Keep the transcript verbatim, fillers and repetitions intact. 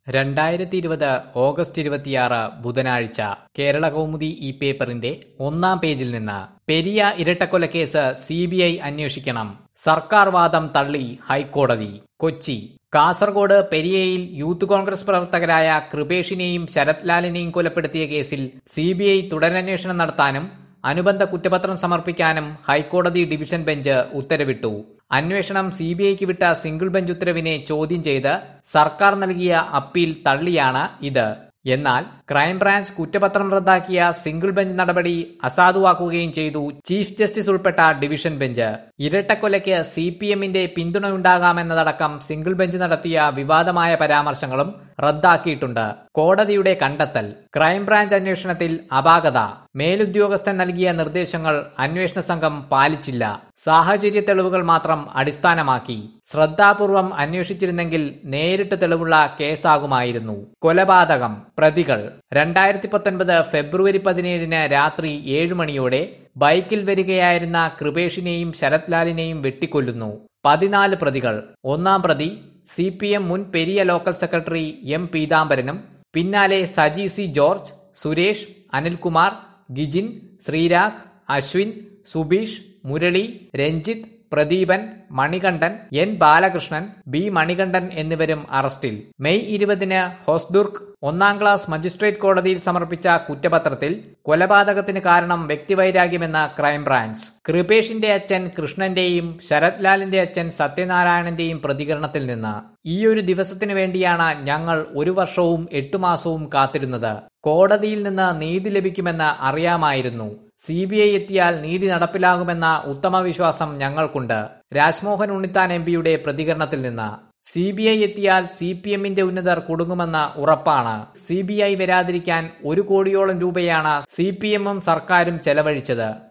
രണ്ടായിരത്തി ഇരുപത് ഓഗസ്റ്റ് ഇരുപത്തിയാറ് ബുധനാഴ്ച കേരള കൗമുദി ഈ പേപ്പറിന്റെ ഒന്നാം പേജിൽ നിന്ന് പെരിയ ഇരട്ടക്കൊലക്കേസ് സി ബി ഐ അന്വേഷിക്കണം. സർക്കാർ വാദം തള്ളി ഹൈക്കോടതി. കൊച്ചി. കാസർഗോഡ് പെരിയയിൽ യൂത്ത് കോൺഗ്രസ് പ്രവർത്തകരായ കൃപേഷിനെയും ശരത് ലാലിനെയും കൊലപ്പെടുത്തിയ കേസിൽ സി ബി ഐ തുടരന്വേഷണം നടത്താനും അനുബന്ധ കുറ്റപത്രം സമർപ്പിക്കാനും ഹൈക്കോടതി ഡിവിഷൻ ബെഞ്ച് ഉത്തരവിട്ടു. അന്വേഷണം സി ബി ഐക്ക് വിട്ട സിംഗിൾ ബെഞ്ച് ഉത്തരവിനെ ചോദ്യം ചെയ്ത് സർക്കാർ നൽകിയ അപ്പീൽ തള്ളിയാണ് ഇത്. എന്നാൽ ക്രൈംബ്രാഞ്ച് കുറ്റപത്രം റദ്ദാക്കിയ സിംഗിൾ ബെഞ്ച് നടപടി അസാധുവാക്കുകയും ചെയ്തു ചീഫ് ജസ്റ്റിസ് ഉൾപ്പെട്ട ഡിവിഷൻ ബെഞ്ച്. ഇരട്ടക്കൊലയ്ക്ക് സി പി എമ്മിന്റെ പിന്തുണയുണ്ടാകാമെന്നതടക്കം സിംഗിൾ ബെഞ്ച് നടത്തിയ വിവാദമായ പരാമർശങ്ങളും റദ്ദാക്കിയിട്ടുണ്ട്. കോടതിയുടെ കണ്ടെത്തൽ. ക്രൈംബ്രാഞ്ച് അന്വേഷണത്തിൽ അപാകത. മേലുദ്യോഗസ്ഥൻ നൽകിയ നിർദ്ദേശങ്ങൾ അന്വേഷണ സംഘം പാലിച്ചില്ല. സാഹചര്യ തെളിവുകൾ മാത്രം അടിസ്ഥാനമാക്കി. ശ്രദ്ധാപൂർവം അന്വേഷിച്ചിരുന്നെങ്കിൽ നേരിട്ട് തെളിവുള്ള കേസാകുമായിരുന്നു. കൊലപാതകം. പ്രതികൾ രണ്ടായിരത്തി പത്തൊൻപത് ഫെബ്രുവരി പതിനേഴിന് രാത്രി ഏഴു മണിയോടെ ബൈക്കിൽ വരികയായിരുന്ന കൃപേഷിനെയും ശരത് ലാലിനെയും വെട്ടിക്കൊല്ലുന്നു. പതിനാല് പ്രതികൾ. ഒന്നാം പ്രതി സി പി എം മുൻ പെരിയ ലോക്കൽ സെക്രട്ടറി എം പീതാംബരനും പിന്നാലെ Saji C George, Suresh, Anilkumar, Gijin, Sreerag, Ashwin, Subeesh, Murali, Ranjith, Pradeepan, Manikandan, N Balakrishnan, B Manikandan എന്നിവരും അറസ്റ്റിൽ. മെയ് ഇരുപതിന് ഹൊസ്ദുർഗ് ഒന്നാം ക്ലാസ് മജിസ്ട്രേറ്റ് കോടതിയിൽ സമർപ്പിച്ച കുറ്റപത്രത്തിൽ കൊലപാതകത്തിന് കാരണം വ്യക്തിവൈരാഗ്യമെന്ന് ക്രൈംബ്രാഞ്ച്. കൃപേഷിന്റെ അച്ഛൻ കൃഷ്ണന്റെയും ശരത് ലാലിന്റെ അച്ഛൻ സത്യനാരായണന്റെയും പ്രതികരണത്തിൽ നിന്ന് ഈയൊരു ദിവസത്തിനു വേണ്ടിയാണ് ഞങ്ങൾ ഒരു വർഷവും എട്ടു മാസവും കാത്തിരുന്നത്. കോടതിയിൽ നിന്ന് നീതി ലഭിക്കുമെന്ന് അറിയാമായിരുന്നു. സി ബി ഐ എത്തിയാൽ നീതി നടപ്പിലാകുമെന്ന ഉത്തമ വിശ്വാസം ഞങ്ങൾക്കുണ്ട്. രാജ്മോഹൻ ഉണ്ണിത്താൻ എം പിയുടെ പ്രതികരണത്തിൽ നിന്ന് സി ബി ഐ എത്തിയാൽ സി പി എമ്മിന്റെ ഉന്നതർ കുടുങ്ങുമെന്ന് ഉറപ്പാണ്. സി ബി ഐ വരാതിരിക്കാൻ ഒരു കോടിയോളം രൂപയാണ് സി പി എമ്മും സർക്കാരും ചെലവഴിച്ചത്.